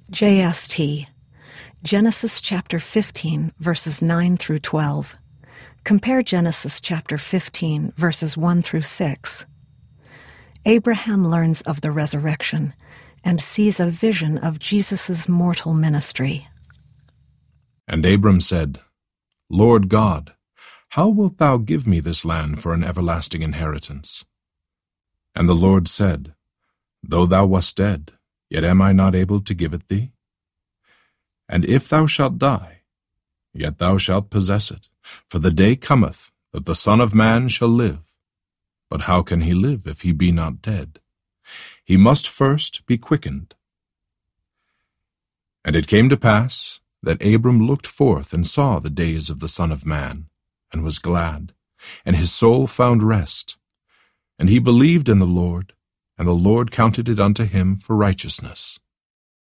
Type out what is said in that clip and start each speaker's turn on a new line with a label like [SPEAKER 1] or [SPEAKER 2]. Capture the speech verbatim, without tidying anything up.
[SPEAKER 1] J S T, Genesis chapter fifteen, verses nine through twelve. Compare Genesis chapter fifteen, verses one through six. Abraham learns of the resurrection and sees a vision of Jesus' mortal ministry.
[SPEAKER 2] And Abram said, Lord God, how wilt thou give me this land for an everlasting inheritance? And the Lord said, Though thou wast dead, yet am I not able to give it thee? And if thou shalt die, yet thou shalt possess it, for the day cometh that the Son of Man shall live. But how can he live if he be not dead? He must first be quickened. And it came to pass that Abram looked forth and saw the days of the Son of Man, and was glad, and his soul found rest. And he believed in the Lord, and the Lord counted it unto him for righteousness.